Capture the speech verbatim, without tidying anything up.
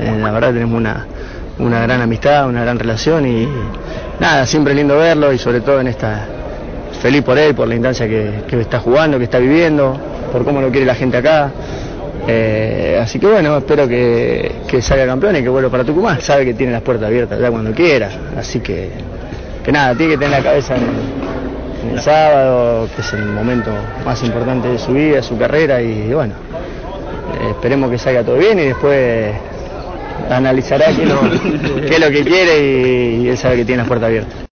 eh, la verdad tenemos una, una gran amistad, una gran relación y nada, siempre lindo verlo y sobre todo en esta, feliz por él, por la instancia que, que está jugando, que está viviendo, por cómo lo quiere la gente acá. Eh, así que bueno, espero que, que salga campeón y que vuelva para Tucumán. Sabe que tiene las puertas abiertas ya cuando quiera, así que, que nada, tiene que tener la cabeza en el, en el sábado, que es el momento más importante de su vida, de su carrera y bueno, eh, esperemos que salga todo bien y después analizará qué es lo, qué es lo que quiere y, y él sabe que tiene las puertas abiertas.